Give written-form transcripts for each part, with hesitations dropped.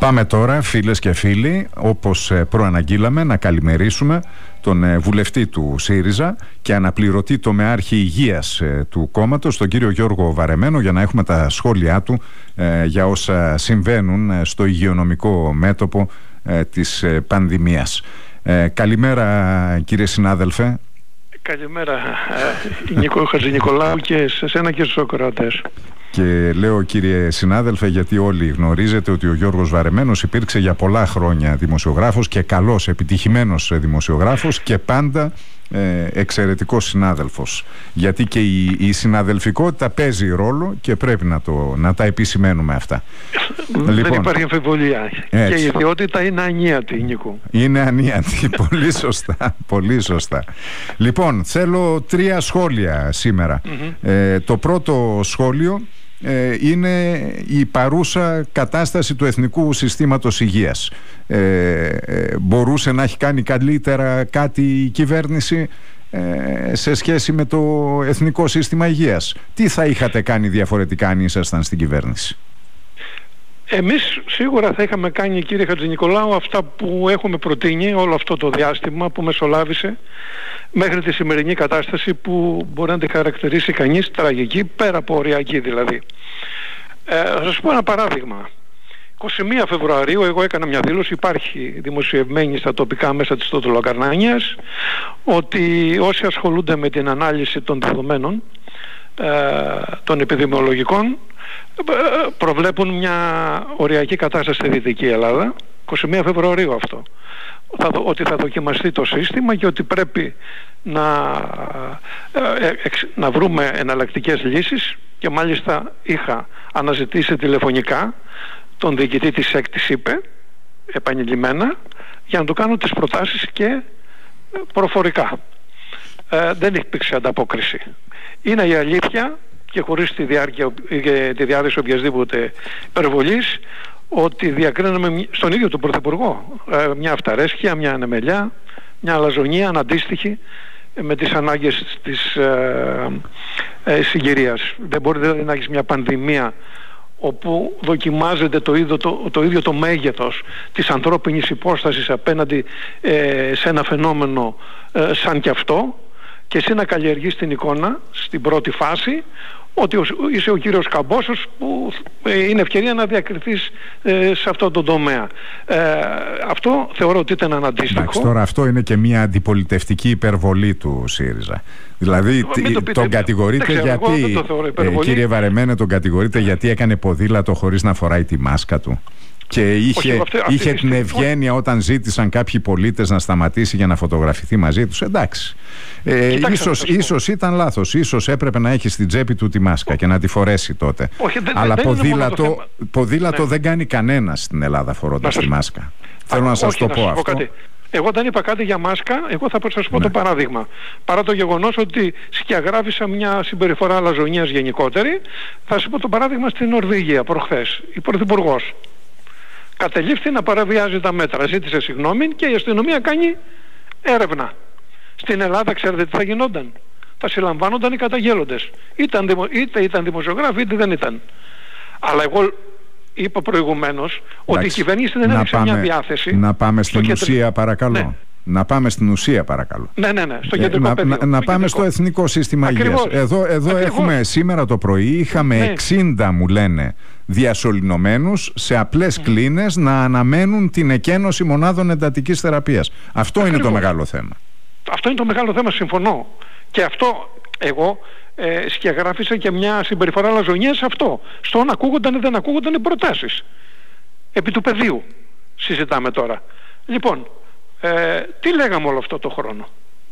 Πάμε τώρα, φίλες και φίλοι, όπως προαναγγείλαμε, να καλημερίσουμε τον βουλευτή του ΣΥΡΙΖΑ και αναπληρωτή τομεάρχη υγείας του κόμματος, τον κύριο Γιώργο Βαρεμένο, για να έχουμε τα σχόλιά του για όσα συμβαίνουν στο υγειονομικό μέτωπο της πανδημίας. Καλημέρα, κύριε συνάδελφε. Καλημέρα, Νίκο Χατζηνικολάου, και σε σένα και στους ακροατές. Και λέω, κύριε συνάδελφε, γιατί όλοι γνωρίζετε ότι ο Γιώργος Βαρεμένος υπήρξε για πολλά χρόνια δημοσιογράφος και καλός, επιτυχημένος δημοσιογράφος και πάντα εξαιρετικός συνάδελφος. Γιατί και η συναδελφικότητα παίζει ρόλο και πρέπει να τα επισημαίνουμε αυτά. Δεν υπάρχει αμφιβολία. Και η ιδιότητα είναι ανίατη, Νίκο. Είναι ανίατη, πολύ σωστά, πολύ σωστά. Λοιπόν, θέλω 3 σχόλια σήμερα. Το πρώτο σχόλιο είναι η παρούσα κατάσταση του Εθνικού Συστήματος Υγείας. Μπορούσε να έχει κάνει καλύτερα κάτι η κυβέρνηση σε σχέση με το Εθνικό Σύστημα Υγείας? Τι θα είχατε κάνει διαφορετικά αν ήσασταν στην κυβέρνηση? Εμείς σίγουρα θα είχαμε κάνει, κύριε Χατζηνικολάου, αυτά που έχουμε προτείνει όλο αυτό το διάστημα που μεσολάβησε μέχρι τη σημερινή κατάσταση, που μπορεί να τη χαρακτηρίσει κανείς τραγική, πέρα από οριακή δηλαδή. Θα σας πω ένα παράδειγμα. 21 Φεβρουαρίου εγώ έκανα μια δήλωση, υπάρχει δημοσιευμένη στα τοπικά μέσα της Τωτολοκαρνάνιας, ότι όσοι ασχολούνται με την ανάλυση των δεδομένων των επιδημιολογικών προβλέπουν μια οριακή κατάσταση στη Δυτική Ελλάδα. 21 Φεβρουαρίου αυτό. Ότι θα δοκιμαστεί το σύστημα και ότι πρέπει να βρούμε εναλλακτικές λύσεις, και μάλιστα είχα αναζητήσει τηλεφωνικά τον διοικητή της ΕΚ, της ΥΠΕ, επανειλημμένα, για να του κάνω τις προτάσεις και προφορικά. Δεν υπήρξε ανταπόκριση. Είναι η αλήθεια, και χωρίς τη διάθεση οποιασδήποτε υπερβολής, ότι διακρίναμε στον ίδιο τον Πρωθυπουργό μια αυταρέσκεια, μια ανεμελιά, μια αλαζονία αναντίστοιχη με τις ανάγκες της συγκυρίας. Δεν μπορεί να έχεις μια πανδημία όπου δοκιμάζεται το ίδιο το μέγεθος της ανθρώπινης υπόστασης απέναντι σε ένα φαινόμενο σαν κι αυτό, και εσύ να καλλιεργείς την εικόνα στην πρώτη φάση ότι είσαι ο κύριος Καμπόσος, που είναι ευκαιρία να διακριθείς σε αυτό το τομέα. Αυτό θεωρώ ότι ήταν αναντίστοιχο. Εντάξει, τώρα αυτό είναι και μια αντιπολιτευτική υπερβολή του ΣΥΡΙΖΑ. Δηλαδή τον κατηγορείτε γιατί, κύριε Βαρεμένε, τον κατηγορείτε γιατί έκανε ποδήλατο χωρίς να φοράει τη μάσκα του. Και είχε την ευγένεια όταν ζήτησαν κάποιοι πολίτες να σταματήσει για να φωτογραφηθεί μαζί τους. Εντάξει, ίσως ήταν λάθος. Ίσως έπρεπε να έχει στην τσέπη του τη μάσκα και να τη φορέσει τότε. Αλλά ποδήλατο δεν κάνει κανένας στην Ελλάδα φορώντας τη μάσκα. Θέλω να σας το πω αυτό. Εγώ δεν είπα κάτι για μάσκα, εγώ θα σας πω το παράδειγμα. Παρά το γεγονός ότι σκιαγράφησα μια συμπεριφορά αλαζονίας γενικότερη, θα σας πω το παράδειγμα στην Νορβηγία προχθές. Η Πρωθυπουργός κατελήφθη να παραβιάζει τα μέτρα, ζήτησε συγγνώμη και η αστυνομία κάνει έρευνα. Στην Ελλάδα ξέρετε τι θα γινόταν? Θα συλλαμβάνονταν οι καταγγέλλοντες. Είτε ήταν δημοσιογράφοι είτε δεν ήταν. Αλλά εγώ είπα προηγουμένως ότι η κυβέρνηση δεν έδειξε μια διάθεση. Να πάμε στην ουσία, παρακαλώ. Ναι. Να πάμε στην ουσία, παρακαλώ. Ναι, στο κεντρικό πεδίο. Να πάμε στο Εθνικό Σύστημα Υγείας. Εδώ έχουμε, σήμερα το πρωί είχαμε 60, μου λένε, διασωληνωμένους σε απλές κλίνες να αναμένουν την εκένωση μονάδων εντατικής θεραπείας. Αυτό είναι το μεγάλο θέμα. Αυτό είναι το μεγάλο θέμα, συμφωνώ. Και αυτό εγώ σκιαγράφησα και μια συμπεριφορά αλαζονίας σε αυτό. Στο να ακούγονταν ή δεν ακούγονταν οι προτάσεις. Επί του πεδίου συζητάμε τώρα. Λοιπόν, τι λέγαμε όλο αυτό το χρόνο?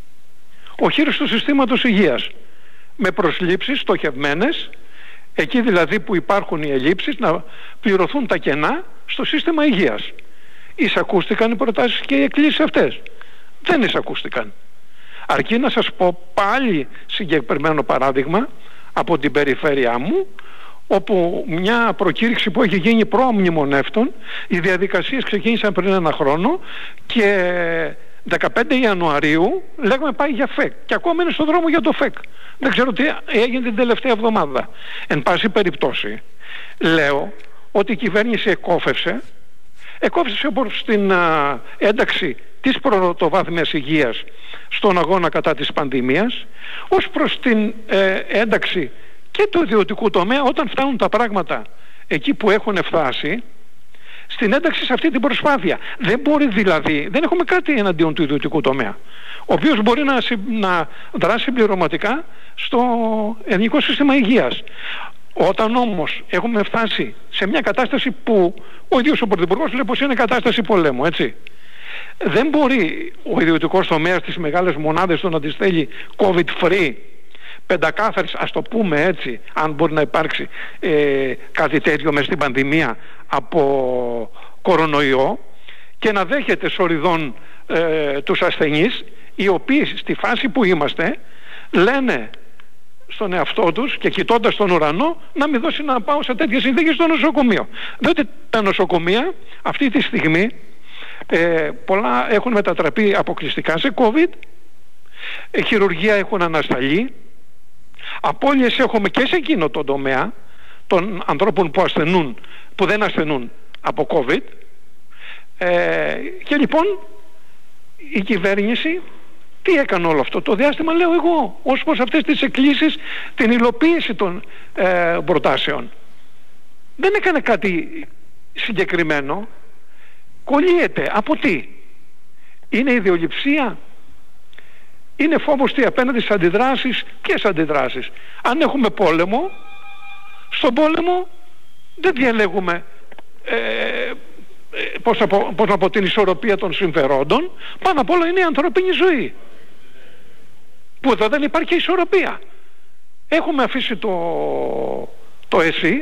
Ο χείρος του συστήματος υγείας με προσλήψεις στοχευμένες, εκεί δηλαδή που υπάρχουν οι ελλείψεις, να πληρωθούν τα κενά στο σύστημα υγείας. Εισακούστηκαν οι προτάσεις και οι εκκλήσεις αυτές? Δεν εισακούστηκαν. Αρκεί να σας πω πάλι συγκεκριμένο παράδειγμα από την περιφέρειά μου, όπου μια προκήρυξη που έχει γίνει προ-μνημονεύτων, οι διαδικασίες ξεκίνησαν πριν 1 χρόνο και 15 Ιανουαρίου λέγαμε πάει για ΦΕΚ και ακόμα είναι στον δρόμο για το ΦΕΚ. Δεν ξέρω τι έγινε την τελευταία εβδομάδα. Εν πάση περιπτώσει λέω ότι η κυβέρνηση εκόφευσε εκόψεις όπως την ένταξη της πρωτοβάθμιας υγείας στον αγώνα κατά της πανδημίας, ως προς την ένταξη και του ιδιωτικού τομέα όταν φτάνουν τα πράγματα εκεί που έχουν φτάσει, στην ένταξη σε αυτή την προσπάθεια. Δεν μπορεί δηλαδή, δεν έχουμε κάτι εναντίον του ιδιωτικού τομέα, ο οποίος μπορεί να δράσει συμπληρωματικά στο εθνικό σύστημα υγείας. Όταν όμως έχουμε φτάσει σε μια κατάσταση που ο ίδιος ο Πρωθυπουργός λέει πως είναι κατάσταση πολέμου, έτσι, δεν μπορεί ο ιδιωτικός τομέας στις μεγάλες μονάδες του να τις θέλει COVID-free, πεντακάθαρης, ας το πούμε έτσι, αν μπορεί να υπάρξει κάτι τέτοιο μες στην πανδημία από κορονοϊό, και να δέχεται σοριδών τους ασθενείς, οι οποίοι στη φάση που είμαστε λένε στον εαυτό τους και κοιτώντας τον ουρανό να μην δώσει να πάω σε τέτοιες συνθήκες στο νοσοκομείο. Διότι τα νοσοκομεία αυτή τη στιγμή πολλά έχουν μετατραπεί αποκλειστικά σε COVID, χειρουργία έχουν ανασταλεί, απώλειες έχουμε και σε εκείνο το τομέα των ανθρώπων που δεν ασθενούν από COVID, και λοιπόν η κυβέρνηση τι έκανε όλο αυτό το διάστημα, λέω εγώ, ως προς αυτές τις εκκλήσεις, την υλοποίηση των προτάσεων. Δεν έκανε κάτι συγκεκριμένο. Κολλείεται από τι? Είναι ιδεολειψία? Είναι φόβος τι απέναντι στις αντιδράσεις? Ποιες αντιδράσεις? Αν έχουμε πόλεμο, στον πόλεμο δεν διαλέγουμε πώς να πω, την ισορροπία των συμφερόντων. Πάνω απ' όλα είναι η ανθρώπινη ζωή, που εδώ δεν υπάρχει ισορροπία. Έχουμε αφήσει το ΕΣΥ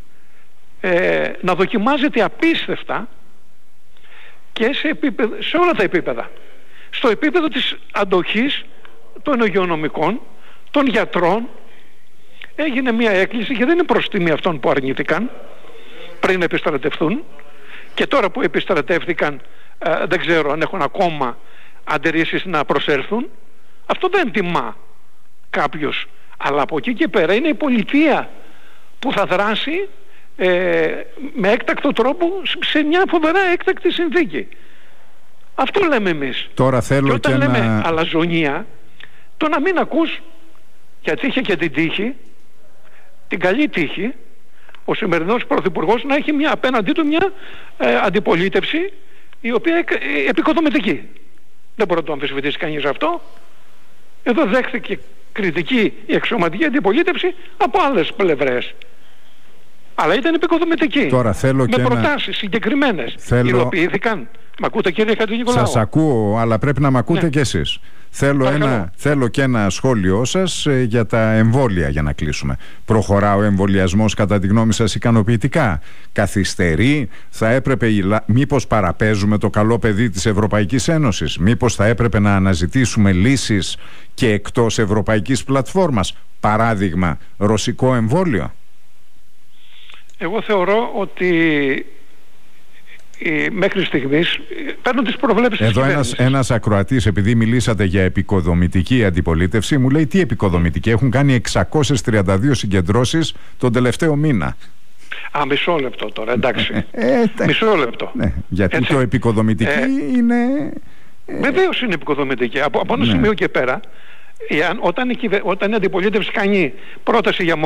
να δοκιμάζεται απίστευτα και σε όλα τα επίπεδα. Στο επίπεδο της αντοχής των υγειονομικών, των γιατρών, έγινε μια έκκληση και δεν είναι προς τιμή αυτών που αρνήθηκαν πριν επιστρατευτούν, και τώρα που επιστρατεύτηκαν δεν ξέρω αν έχουν ακόμα αντιρρήσεις να προσέλθουν. Αυτό δεν τιμά κάποιος, αλλά από εκεί και πέρα είναι η πολιτεία που θα δράσει με έκτακτο τρόπο σε μια φοβερά έκτακτη συνθήκη. Αυτό λέμε εμείς. Τώρα θέλω και όταν λέμε αλαζονία, το να μην ακούς, γιατί είχε και την τύχη, την καλή τύχη, ο σημερινός Πρωθυπουργός να έχει απέναντί του μια αντιπολίτευση η οποία επικοδομητική. Δεν μπορεί να το αμφισβητήσει κανείς αυτό. Εδώ δέχθηκε κριτική η εξωματική αντιπολίτευση από άλλες πλευρές, αλλά ήταν επικοδομητική. Τώρα θέλω με προτάσεις συγκεκριμένες. Υλοποιήθηκαν? Μ' ακούτε, κύριε Χατζηνικολάου? Σας ακούω, αλλά πρέπει να μ' ακούτε κι εσείς. Θέλω και ένα σχόλιο σας για τα εμβόλια για να κλείσουμε. Προχωρά ο εμβολιασμός κατά τη γνώμη σας ικανοποιητικά? Καθυστερεί? Θα έπρεπε, μήπως παραπέζουμε το καλό παιδί της Ευρωπαϊκής Ένωσης? Μήπως θα έπρεπε να αναζητήσουμε λύσεις και εκτός ευρωπαϊκής πλατφόρμας? Παράδειγμα, ρωσικό εμβόλιο. Εγώ θεωρώ ότι μέχρι στιγμής παίρνω τις προβλέψεις. Εδώ ένας ακροατής, επειδή μιλήσατε για επικοδομητική αντιπολίτευση, μου λέει τι επικοδομητική? Έχουν κάνει 632 συγκεντρώσεις τον τελευταίο μήνα. Μισό λεπτό τώρα, εντάξει. Μισό λεπτό. Ναι, γιατί έτσι, το επικοδομητική είναι... Βεβαίως είναι επικοδομητική. Από ένα σημείο και πέρα, όταν η αντιπολίτευση κάνει πρόταση για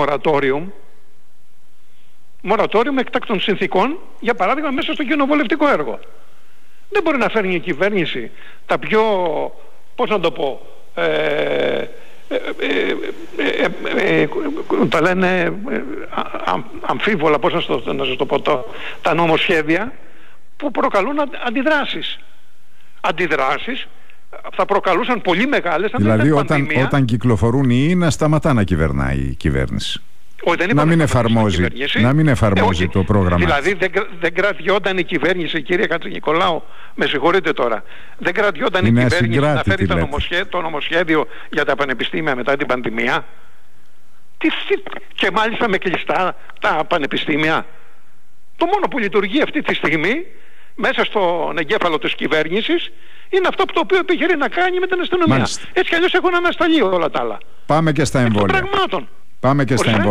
μορατόριουμ εκτάκτων συνθήκων, για παράδειγμα μέσα στο κοινοβουλευτικό έργο, δεν μπορεί να φέρνει η κυβέρνηση τα πιο, πώς να το πω, τα λένε αμφίβολα, πώς να σας το πω, τα νομοσχέδια που προκαλούν αντιδράσεις θα προκαλούσαν πολύ μεγάλες. Δηλαδή όταν κυκλοφορούν οι να σταματά να κυβερνάει η κυβέρνηση. Να μην εφαρμόζει το πρόγραμμα. Δηλαδή δεν κρατιόταν η κυβέρνηση, κύριε Χατζηνικολάου, με συγχωρείτε τώρα, δεν κρατιόταν η κυβέρνηση να φέρει το νομοσχέδιο για τα πανεπιστήμια μετά την πανδημία? Και μάλιστα με κλειστά τα πανεπιστήμια. Το μόνο που λειτουργεί αυτή τη στιγμή μέσα στον εγκέφαλο της κυβέρνησης είναι αυτό που το οποίο επιχειρεί να κάνει με την αστυνομία. Μάλιστα. Έτσι κι αλλιώς έχουν ανασταλεί όλα τα άλλα. Πάμε και στα εμβόλια.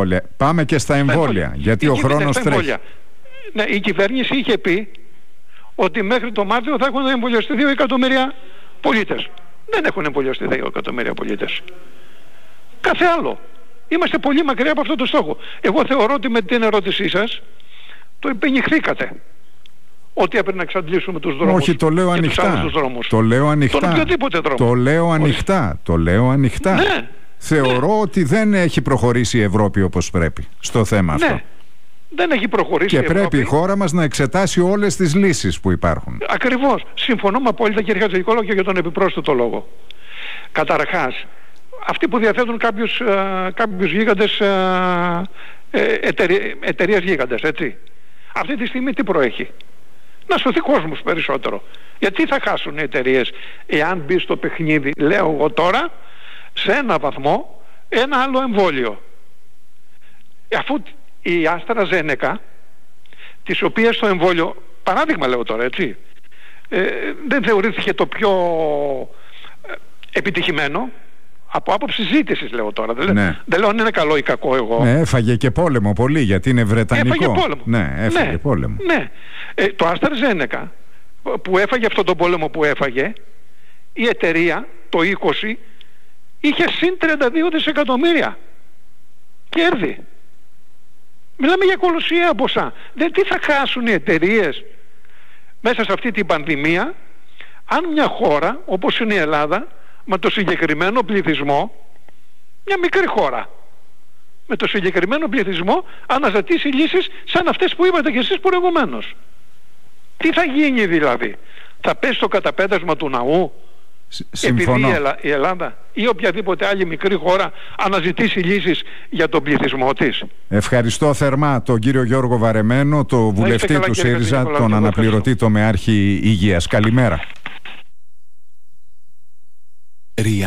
Πάμε και στα εμβόλια, γιατί ο χρόνος τρέχει. Ναι, η κυβέρνηση είχε πει ότι μέχρι το Μάρτιο θα έχουν εμβολιαστεί 2 εκατομμύρια πολίτες. Δεν έχουν εμβολιαστεί 2 εκατομμύρια πολίτες. Κάθε άλλο. Είμαστε πολύ μακριά από αυτό το στόχο. Εγώ θεωρώ ότι με την ερώτησή σας το υπενηχθήκατε. Ότι έπρεπε να εξαντλήσουμε τους δρόμους. Όχι, το λέω ανοιχτά. Το λέω ανοιχτά. Τον οποιοδήποτε δρόμο. Το λέω ανοιχτά. Ναι. Θεωρώ ότι δεν έχει προχωρήσει η Ευρώπη όπως πρέπει στο θέμα αυτό. Ναι. Δεν έχει προχωρήσει και πρέπει η χώρα μας να εξετάσει όλες τις λύσεις που υπάρχουν. Ακριβώς. Συμφωνώ με απόλυτα, κύριε Χατζηδικόλογο, και για τον επιπρόσθετο λόγο. Καταρχάς, αυτοί που διαθέτουν κάποιους γίγαντες, εταιρείες γίγαντες, έτσι. Αυτή τη στιγμή τι προέχει? Να σωθεί κόσμος περισσότερο. Γιατί θα χάσουν οι εταιρείες εάν μπει στο παιχνίδι, λέω εγώ τώρα, σε ένα βαθμό, ένα άλλο εμβόλιο. Αφού η AstraZeneca, της οποίας το εμβόλιο, παράδειγμα λέω τώρα, έτσι, δεν θεωρήθηκε το πιο επιτυχημένο, από άποψη ζήτησης λέω τώρα, δεν λέω αν είναι καλό ή κακό εγώ. Ναι, έφαγε και πόλεμο πολύ, γιατί είναι βρετανικό. Έφαγε πόλεμο. Ναι, έφαγε πόλεμο. Ναι. Το AstraZeneca που έφαγε αυτόν τον πόλεμο που έφαγε, η εταιρεία το 20 είχε συν 32 δισεκατομμύρια κέρδη. Μιλάμε για κολοσσιαία ποσά. Τι θα χάσουν οι εταιρείες μέσα σε αυτή την πανδημία, αν μια χώρα όπως είναι η Ελλάδα, με το συγκεκριμένο πληθυσμό, μια μικρή χώρα, με το συγκεκριμένο πληθυσμό, αναζητήσει λύσεις σαν αυτές που είπατε και εσείς προηγουμένως. Τι θα γίνει δηλαδή? Θα πέσει το καταπέτασμα του ναού? Συμφωνώ. Επειδή η Ελλάδα ή οποιαδήποτε άλλη μικρή χώρα αναζητήσει λύσεις για τον πληθυσμό της? Ευχαριστώ θερμά τον κύριο Γιώργο Βαρεμένο, το βουλευτή του ΣΥΡΙΖΑ, τον αναπληρωτή τομεάρχη υγείας. Καλημέρα.